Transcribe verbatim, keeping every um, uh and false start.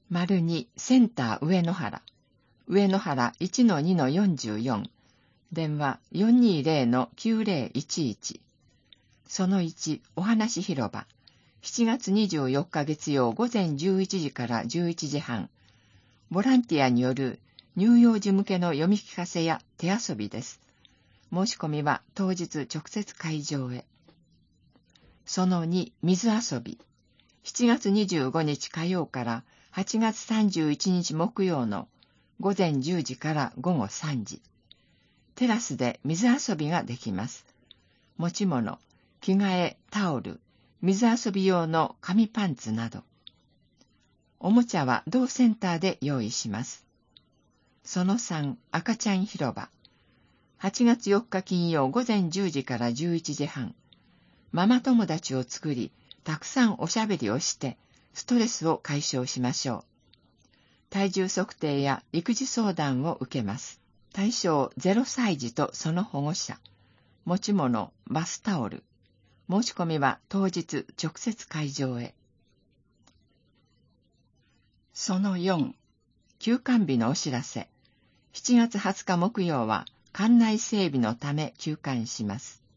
丸にセンター上野原、上野原 いちのにのよんじゅうよん、電話 よんにーぜろのきゅうぜろいちいち。そのいち、お話広場、しちがつにじゅうよっか月曜午前じゅういちじからじゅういちじはん、ボランティアによる乳幼児向けの読み聞かせや手遊びです。申し込みは当日直接会場へ。そのに、水遊び、しちがつにじゅうごにち火曜からはちがつさんじゅういちにち木曜の午前じゅうじから午後さんじ。テラスで水遊びができます。持ち物、着替え、タオル、水遊び用の紙パンツなど。おもちゃは同センターで用意します。そのさん、赤ちゃん広場。はちがつよっか金曜午前じゅうじからじゅういちじはん。ママ友達を作り、たくさんおしゃべりをして、ストレスを解消しましょう。体重測定や育児相談を受けます。対象ゼロさい児とその保護者。持ち物、バスタオル。申し込みは当日直接会場へ。そのよん、休館日のお知らせ。しちがつはつか木曜は館内整備のため休館します。